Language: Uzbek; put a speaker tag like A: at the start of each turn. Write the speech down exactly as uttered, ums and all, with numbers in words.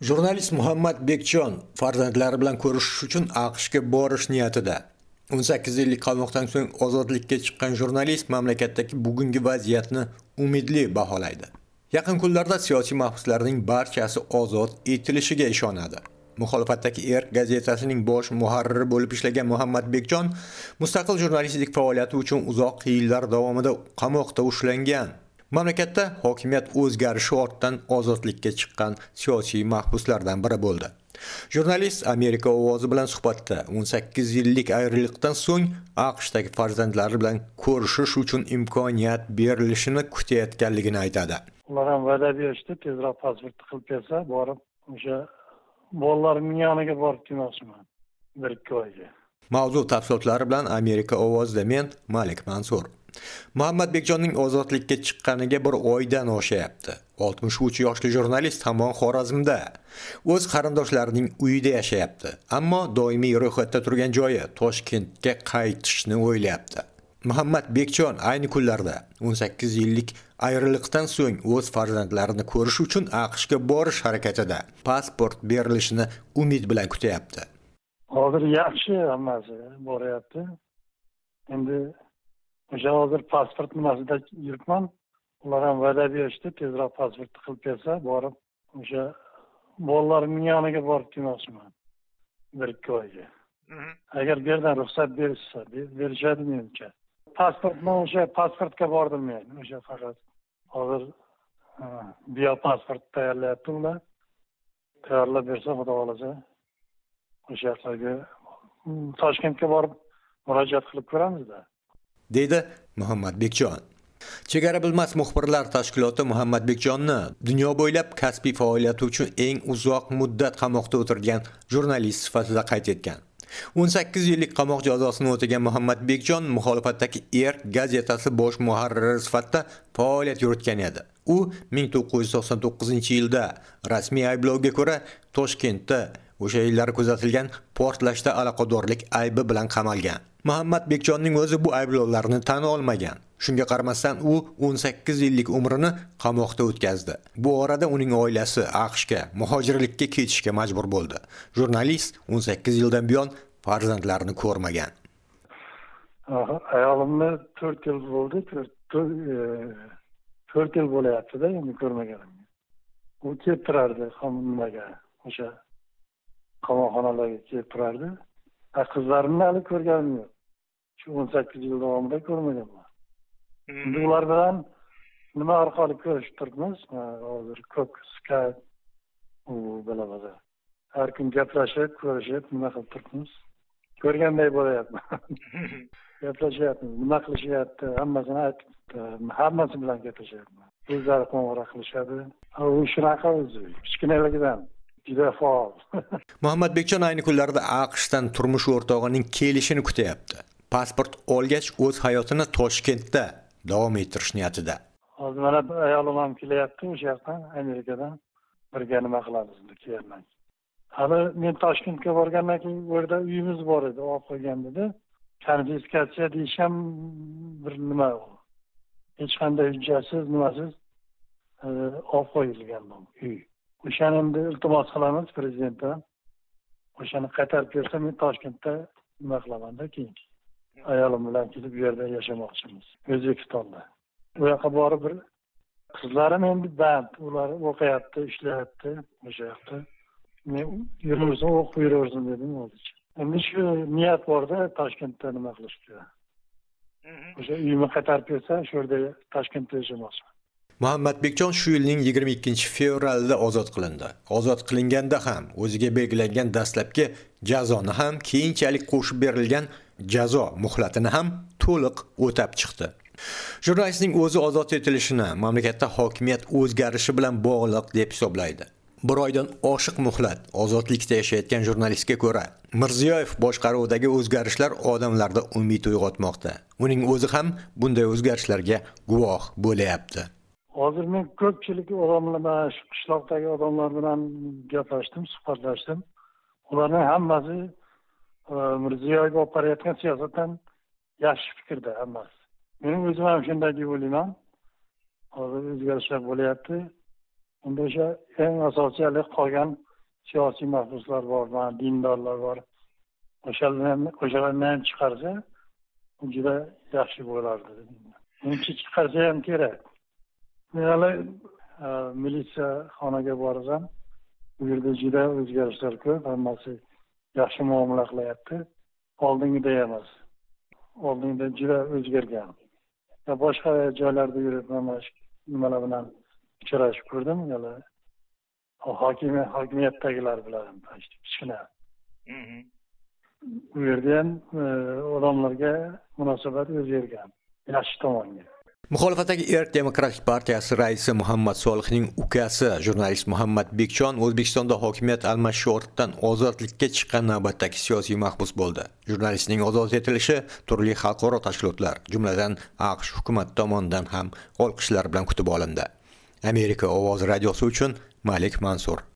A: Jurnalist Muhammad Bekjon farzandlari bilan ko'rishish uchun AQShga borish niyatida. o'n sakkiz yillik qamoqdan so'ng ozodlikka chiqqan jurnalist mamlakatdagi bugungi vaziyatni umidli baholaydi. Yaqin kunlarda siyosiy mahbuslarning barchasi ozod etilishiga ishonadi. Muxolifatdagi Erk gazetasining bosh muharriri bo'lib ishlagan Muhammad Bekjon mustaqil jurnalistlik faoliyati uchun uzoq yillar davomida qamoqda ushlangan. Mamlakatda hokimiyat o'zgarishi ortidan ozodlikka chiqqan siyosiy mahbuslardan biri bo'ldi. Jurnalist Amerika ovozi bilan suhbatda o'n sakkiz yillik ayriliqdan so'ng AQShdagi farzandlari bilan ko'rishish uchun imkoniyat berilishini kutayotganligini aytadi.
B: Ular ham va'da berishdi, tezroq pasportni qilib bersa, borib o'sha bolalarimning yoniga borib kelmoqchiman. bir ikki oyga.
A: Mavzu tafsilotlari bilan Amerika ovozida men Malik Mansur. Muhammad Bekjonning ozodlikka chiqqaniga bir oydan oshyapti. oltmish uch yoshli jurnalist hamon Xorazmda o'z qarindoshlarining uyida yashayapti, ammo doimiy ro'yxatda turgan joyi Toshkentga qaytishni o'ylayapti. Muhammad Bekjon ayni kunlarda o'n sakkiz yillik ayriliqdan so'ng o'z farzandlarini ko'rish uchun AQShga borish harakatida pasport berilishini umid bilan kutyapti.
B: Hozir yaxshi hammasi boryapti. Endi o'sha hozir pasport nimasida yuribman. Ular ham va'da berishdi, tezroq pasportni qilib bersa, borib o'sha bolalarimning yoniga borib kelmoqchiman. bir ikki oyga. Agar bu yerdan ruxsat berishsa, berishadi menimcha. Pasportni o'sha pasportga bordim men. O'sha faqat hozir bio pasport tayyorlayapti ular. Tayyorlab bersa, xudo xolasa, o'sha yerga Toshkentga borib murojaat qilib ko'ramiz-da,
A: deydi Muhammad Bekjon. Chegara bilmas muxbirlar tashkiloti Muhammad Bekjonni dunyo bo'ylab kasbiy faoliyati uchun eng uzoq muddat qamoqda o'tirgan jurnalist sifatida qayd etgan. o'n sakkiz yillik qamoq jazosini o'tagan Muhammad Bekjon muxolifatdagi Erk gazetasi bosh muharriri sifatida faoliyat yuritgan edi. U ming to'qqiz yuz to'qson to'qqizinchi yilda rasmiy ayblovga ko'ra Toshkentda o'sha yillari kuzatilgan portlashda aloqadorlik aybi bilan qamalgan. Muhammad Bekjonning o'zi bu ayblovlarni tan olmagan. Shunga qaramasdan u o'n sakkiz yillik umrini qamoqda o'tkazdi. Bu orada uning oilasi AQShga muhojirlikka ketishga majbur bo'ldi. Jurnalist o'n sakkiz yildan buyon farzandlarini ko'rmagan.
B: Ayolimni to'rt yil bo'ldi, to'rt yil bo'layapti-da, endi ko'rmaganim. U kelib turardi nimaga, o'sha qamoqxonalarga kelib turardi. Qizlarimni hali ko'rganim yo'q. Shu o'n sakkiz yil davomida ko'rmaganman. Endi ular bilan nima orqali ko'rishib turibmiz? Hozir ko'p Skype u bilan har kun gaplashib, ko'rishib, nima qilib turibmiz? Ko'rganday bo'layapman. Gaplashyapmiz, nima qilishyapti, hammasini aytibdi, hammasi bilan gaplashyapman. O'zlari qo'ng'iroq qilishadi. U shunaqa o'zi, kichkinaligidan juda faol.
A: Muhammad Bekjon ayni kunlarda AQShdan turmush o'rtog'ining kelishini kutyapti. Pasport olgach o'z hayotini Toshkentda davom ettirish niyatida.
B: Hozir mana ayolim ham kelyapti o'sha yoqdan, Amerikadan. Birga nima qilamiz deb kelyapman. Hali men Toshkentga borgandan keyin u yerda uyimiz bor edi, olib qo'ygan dedi. Konfiskatsiya deyish ham bir nima u. Hech qanday hujjatsiz, nimasiz olib qo'yilgan bu uy. O'shani endi iltimos qilamiz prezidentdan. O'shani qaytarib bersa, men Toshkentda nima qilaman-da keyin. Ayolim bilan kelib bu yerda yashamoqchimiz. O'zbekistonda. U yoqqa borib bir qizlarim endi band, ular o'qiyapti, ishlayapti o'sha yoqda. Men yuraversin, o'qib yuraversin dedim hozircha. Endi shu niyat borda Toshkentda nima qilishga. O'sha uyimni qaytarib bersa, shu yerda Toshkentda yashamoqchiman.
A: Muhammad Bekjon shu yilning yigirma ikkinchi fevralida ozod qilindi. Ozod qilinganda ham o'ziga belgilangan dastlabki jazoni ham keyinchalik qo'shib berilgan jazo muhlatini ham to'liq o'tab chiqdi. Jurnalistning o'zi ozod etilishini mamlakatda hokimiyat o'zgarishi bilan bog'liq deb hisoblaydi. Bir oydan oshiq muhlat ozodlikda yashayotgan jurnalistga ko'ra, Mirziyoyev boshqaruvidagi o'zgarishlar odamlarda umid uyg'otmoqda. Uning o'zi ham bunday o'zgarishlarga guvoh bo'layapti.
B: Hozir men ko'pchilik odamlar, shu qishloqdagi odamlar bilan gaplashdim, suhbatlashdim. Ularning hammasi Mirziyoyev olib borayotgan siyosatdan yaxshi fikrda hammasi. Mening o'zim ham shunday deb o'ylayman. Hozir o'zgarishlar bo'lyapti. Unda o'sha eng asosiy qolgan siyosiy mahbuslar bor, mana dindorlar bor. O'shalarni o'shalarni ham chiqarsa, bu juda yaxshi bo'lardi. Menimcha chiqarsa ham kerak. Men hali e, militsiya xonaga borsam, bu yerda juda o'zgarishlar ko'p, hammasi yaxshi muomala qilyapti. Oldingidek emas. Oldingida juda o'zgargan. Ya boshqa joylarda yurib mana shu nimalar bilan uchrashib ko'rdim. Hali hokimiyat hokimiyatdagilar bilan ham kichkina. Bu yerda ham e, odamlarga munosabat o'zgargan. Yaxshi tomonga.
A: Muxolifatdagi Erk Demokratik partiyasi raisi Muhammad Solihning ukasi jurnalist Muhammad Bekjon O'zbekistonda hokimiyat almashishi ortidan ozodlikka chiqqan navbatdagi siyosiy mahbus bo'ldi. Jurnalistning ozod etilishi turli xalqaro tashkilotlar, jumladan AQSh hukumati tomonidan ham olqishlar bilan kutib olindi. Amerika ovozi radiosi uchun Malik Mansur.